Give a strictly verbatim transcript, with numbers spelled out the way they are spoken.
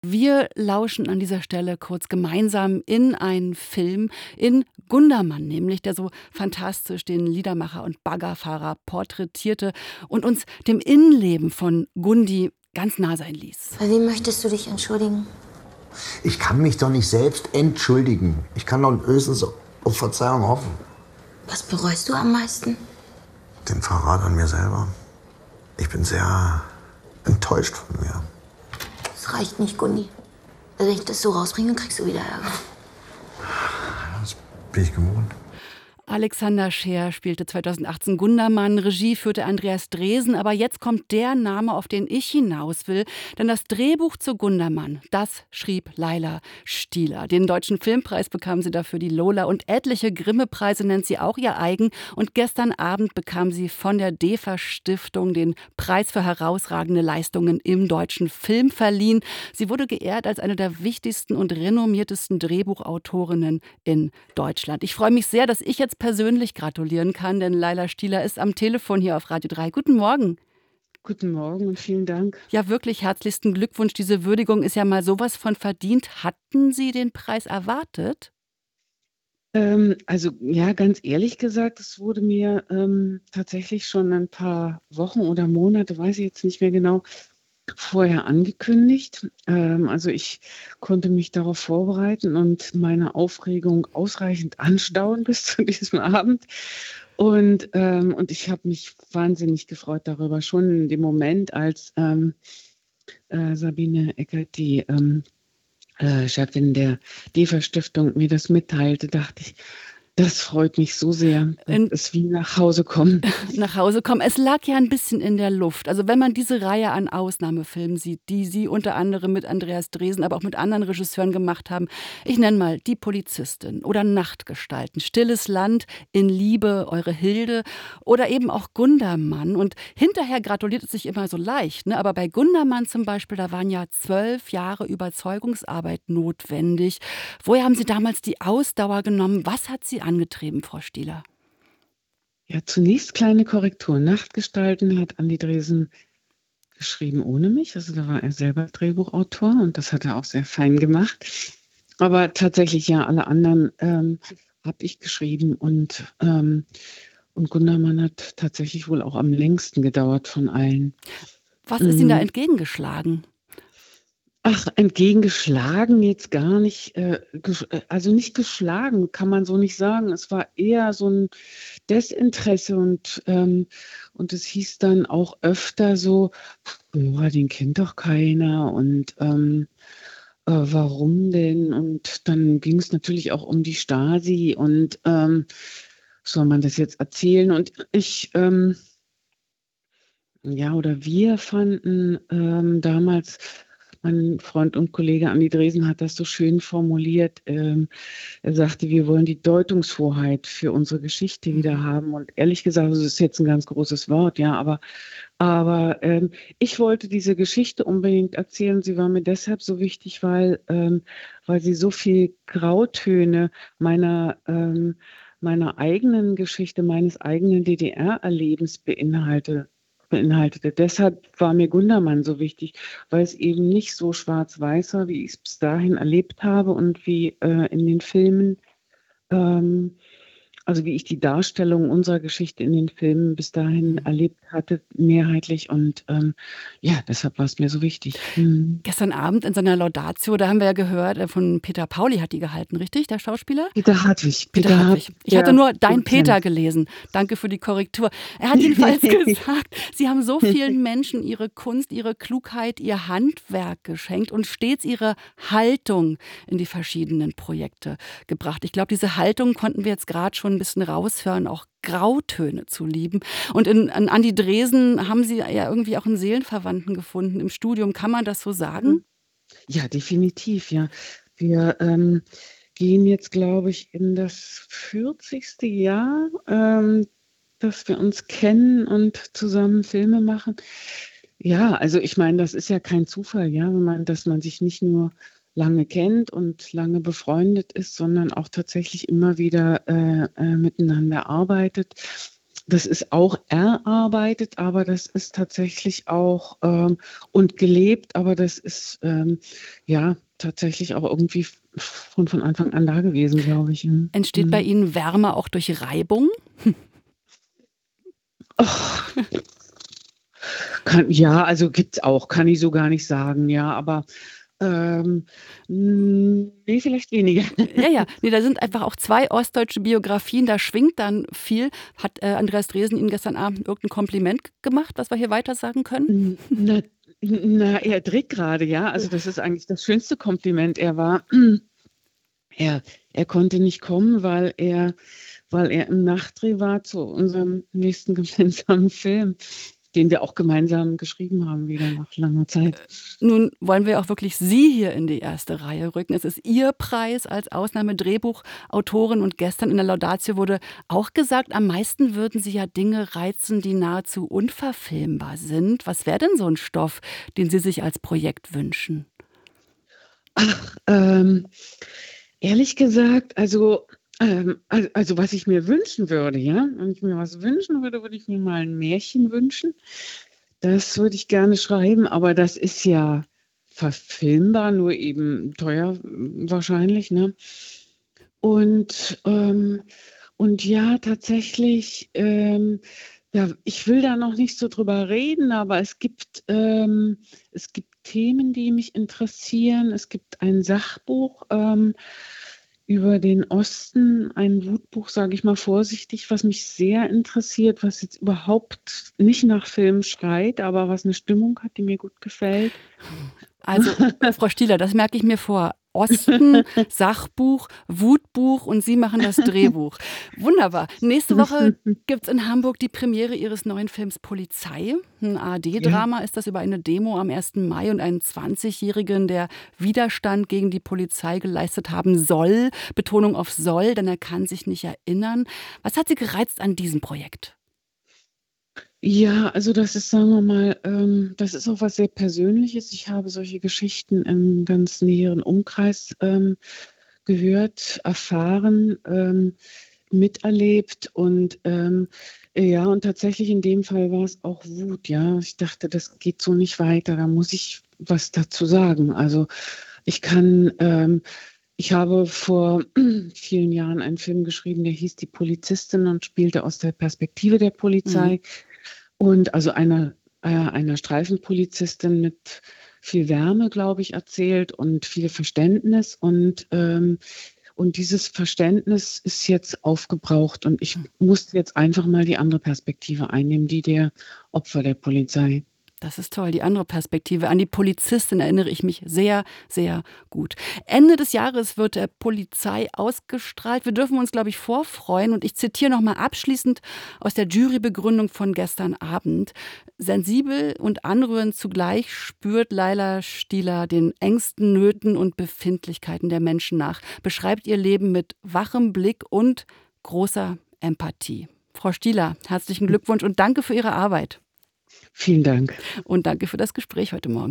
Wir lauschen an dieser Stelle kurz gemeinsam in einen Film, in Gundermann nämlich, der so fantastisch den Liedermacher und Baggerfahrer porträtierte und uns dem Innenleben von Gundi ganz nah sein ließ. Bei wem möchtest du dich entschuldigen? Ich kann mich doch nicht selbst entschuldigen. Ich kann doch höchstens auf Verzeihung hoffen. Was bereust du am meisten? Den Verrat an mir selber. Ich bin sehr enttäuscht von mir. Das reicht nicht, Gundi. Wenn ich das so rausbringe, kriegst du wieder Ärger. Das bin ich gewohnt. Alexander Scheer spielte zweitausendachtzehn Gundermann, Regie führte Andreas Dresen, aber jetzt kommt der Name, auf den ich hinaus will, denn das Drehbuch zu Gundermann, das schrieb Laila Stieler. Den Deutschen Filmpreis bekam sie dafür, die Lola, und etliche Grimme-Preise nennt sie auch ihr eigen, und gestern Abend bekam sie von der DEFA Stiftung den Preis für herausragende Leistungen im deutschen Film verliehen. Sie wurde geehrt als eine der wichtigsten und renommiertesten Drehbuchautorinnen in Deutschland. Ich freue mich sehr, dass ich jetzt persönlich gratulieren kann, denn Laila Stieler ist am Telefon hier auf Radio drei. Guten Morgen. Guten Morgen und vielen Dank. Ja, wirklich herzlichsten Glückwunsch. Diese Würdigung ist ja mal sowas von verdient. Hatten Sie den Preis erwartet? Ähm, also ja, ganz ehrlich gesagt, es wurde mir ähm, tatsächlich schon ein paar Wochen oder Monate, weiß ich jetzt nicht mehr genau, vorher angekündigt. Ähm, also ich konnte mich darauf vorbereiten und meine Aufregung ausreichend anstauen bis zu diesem Abend. Und, ähm, und ich habe mich wahnsinnig gefreut darüber. Schon in dem Moment, als ähm, äh, Sabine Eckert, die ähm, äh, Chefin der DEFA Stiftung, mir das mitteilte, dachte ich, das freut mich so sehr. Das In- ist wie nach Hause kommen. Nach Hause kommen. Es lag ja ein bisschen in der Luft. Also wenn man diese Reihe an Ausnahmefilmen sieht, die Sie unter anderem mit Andreas Dresen, aber auch mit anderen Regisseuren gemacht haben. Ich nenne mal Die Polizistin oder Nachtgestalten, Stilles Land, In Liebe, Eure Hilde oder eben auch Gundermann. Und hinterher gratuliert es sich immer so leicht, ne? Aber bei Gundermann zum Beispiel, da waren ja zwölf Jahre Überzeugungsarbeit notwendig. Woher haben Sie damals die Ausdauer genommen? Was hat Sie angetrieben, Frau Stieler? Ja, zunächst kleine Korrektur. Nachtgestalten hat Andi Dresen geschrieben ohne mich. Also da war er selber Drehbuchautor und das hat er auch sehr fein gemacht. Aber tatsächlich, ja, alle anderen ähm, habe ich geschrieben und, ähm, und Gundermann hat tatsächlich wohl auch am längsten gedauert von allen. Was ist Ihnen da Mm. entgegengeschlagen? Ach, entgegengeschlagen jetzt gar nicht, äh, gesch äh, also nicht geschlagen, kann man so nicht sagen. Es war eher so ein Desinteresse und, ähm, und es hieß dann auch öfter so: „Ja, den kennt doch keiner und, ähm, äh, warum denn?“ Und dann ging es natürlich auch um die Stasi und, ähm, soll man das jetzt erzählen? Und ich, ähm ja, oder wir fanden, ähm, damals mein Freund und Kollege Andi Dresen hat das so schön formuliert. Ähm, er sagte: „Wir wollen die Deutungshoheit für unsere Geschichte wieder haben.“ Und ehrlich gesagt, das ist jetzt ein ganz großes Wort, ja, aber aber, ähm, ich wollte diese Geschichte unbedingt erzählen. Sie war mir deshalb so wichtig, weil ähm, weil sie so viel Grautöne meiner ähm, meiner eigenen Geschichte, meines eigenen D D R-Erlebens beinhalte beinhaltete. Deshalb war mir Gundermann so wichtig, weil es eben nicht so schwarz-weiß war, wie ich es bis dahin erlebt habe und wie, äh, in den Filmen, ähm also, wie ich die Darstellung unserer Geschichte in den Filmen bis dahin erlebt hatte, mehrheitlich und, ähm, ja, deshalb war es mir so wichtig. Mhm. Gestern Abend in seiner Laudatio, da haben wir ja gehört, äh, von Peter Pauli hat die gehalten, richtig, der Schauspieler? Peter Hartwig. Peter Peter Hartwig. Hartwig, Ich hatte der nur Dein Peter Produzent. gelesen. Danke für die Korrektur. Er hat jedenfalls gesagt, Sie haben so vielen Menschen Ihre Kunst, Ihre Klugheit, Ihr Handwerk geschenkt und stets Ihre Haltung in die verschiedenen Projekte gebracht. Ich glaube, diese Haltung konnten wir jetzt gerade schon ein bisschen raushören, auch Grautöne zu lieben. Und in, an Andi Dresen haben Sie ja irgendwie auch einen Seelenverwandten gefunden im Studium. Kann man das so sagen? Ja, definitiv, ja. Wir, ähm, gehen jetzt, glaube ich, in das vierzigste Jahr, ähm, dass wir uns kennen und zusammen Filme machen. Ja, also ich meine, das ist ja kein Zufall, ja, wenn man dass man sich nicht nur lange kennt und lange befreundet ist, sondern auch tatsächlich immer wieder, äh, äh, miteinander arbeitet. das ist auch erarbeitet, aber das ist tatsächlich auch ähm, und gelebt, aber das ist ähm, ja tatsächlich auch irgendwie f- von, von Anfang an da gewesen, glaube ich. Mhm. Entsteht bei Mhm. Ihnen Wärme auch durch Reibung? Ach, kann, ja, also gibt's auch, kann ich so gar nicht sagen, ja, aber ähm, mh, nee, vielleicht weniger. Ja, ja. Ne, da sind einfach auch zwei ostdeutsche Biografien, da schwingt dann viel. Hat, äh, Andreas Dresen Ihnen gestern Abend irgendein Kompliment gemacht, was wir hier weitersagen können? N- Na, na, er dreht gerade, ja. Also das ist eigentlich das schönste Kompliment. Er war, er, er konnte nicht kommen, weil er, weil er im Nachdreh war zu unserem nächsten gemeinsamen Film, den wir auch gemeinsam geschrieben haben, wieder nach langer Zeit. Nun wollen wir auch wirklich Sie hier in die erste Reihe rücken. Es ist Ihr Preis als Ausnahmedrehbuchautorin und gestern in der Laudatio wurde auch gesagt, am meisten würden Sie ja Dinge reizen, die nahezu unverfilmbar sind. Was wäre denn so ein Stoff, den Sie sich als Projekt wünschen? Ach, ähm, ehrlich gesagt, also, ähm, also, also was ich mir wünschen würde, ja, wenn ich mir was wünschen würde, würde ich mir mal ein Märchen wünschen. Das würde ich gerne schreiben, aber das ist ja verfilmbar, nur eben teuer mm, wahrscheinlich, ne? Und, ähm, und ja, tatsächlich, ähm, ja, ich will da noch nicht so drüber reden, aber es gibt, ähm, es gibt Themen, die mich interessieren. Es gibt ein Sachbuch ähm, über den Osten, ein Wutbuch, sage ich mal vorsichtig, was mich sehr interessiert, was jetzt überhaupt nicht nach Film schreit, aber was eine Stimmung hat, die mir gut gefällt. Also, Frau Stieler, das merke ich mir vor. Osten, Sachbuch, Wutbuch und Sie machen das Drehbuch. Wunderbar. Nächste Woche gibt es in Hamburg die Premiere Ihres neuen Films Polizei. Ein A R Ja. D-Drama ist das über eine Demo am ersten Mai und einen zwanzigjährigen, der Widerstand gegen die Polizei geleistet haben soll. Betonung auf soll, denn er kann sich nicht erinnern. Was hat Sie gereizt an diesem Projekt? Ja, also das ist, sagen wir mal, ähm, das ist auch was sehr Persönliches. Ich habe solche Geschichten im ganz näheren Umkreis ähm, gehört, erfahren, ähm, miterlebt und ähm, ja, und tatsächlich in dem Fall war es auch Wut, ja. Ich dachte, das geht so nicht weiter, da muss ich was dazu sagen. Also ich kann, ähm, ich habe vor vielen Jahren einen Film geschrieben, der hieß Die Polizistin und spielte aus der Perspektive der Mhm. Polizei. Und also einer, äh, einer Streifenpolizistin mit viel Wärme, glaube ich, erzählt und viel Verständnis. Und, ähm, und dieses Verständnis ist jetzt aufgebraucht. Und ich musste jetzt einfach mal die andere Perspektive einnehmen, die der Opfer der Polizei. Das ist toll, die andere Perspektive. An die Polizistin erinnere ich mich sehr, sehr gut. Ende des Jahres wird der Polizei ausgestrahlt. Wir dürfen uns, glaube ich, vorfreuen. Und ich zitiere noch mal abschließend aus der Jurybegründung von gestern Abend. Sensibel und anrührend zugleich spürt Laila Stieler den Ängsten, Nöten und Befindlichkeiten der Menschen nach. Beschreibt ihr Leben mit wachem Blick und großer Empathie. Frau Stieler, herzlichen Glückwunsch und danke für Ihre Arbeit. Vielen Dank. Und danke für das Gespräch heute Morgen.